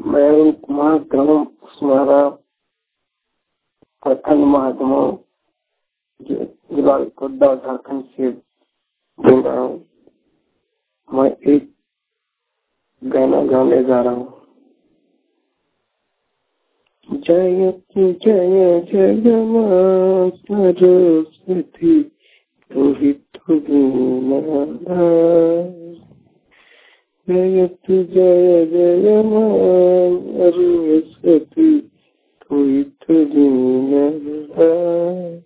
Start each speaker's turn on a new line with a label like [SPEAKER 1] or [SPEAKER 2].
[SPEAKER 1] मैं अरुण कुमार ग्राम स्मारा प्रखंड महात्मा जिला गोड्डा झारखंड से बोल रहा हूँ। मैं एक गाना गाने जा रहा हूँ। जयति जय जय मां सरस्वती तुहि तुदीनाधा। जयति जय जय मां सरस्वती तुहि तुदीनाधा।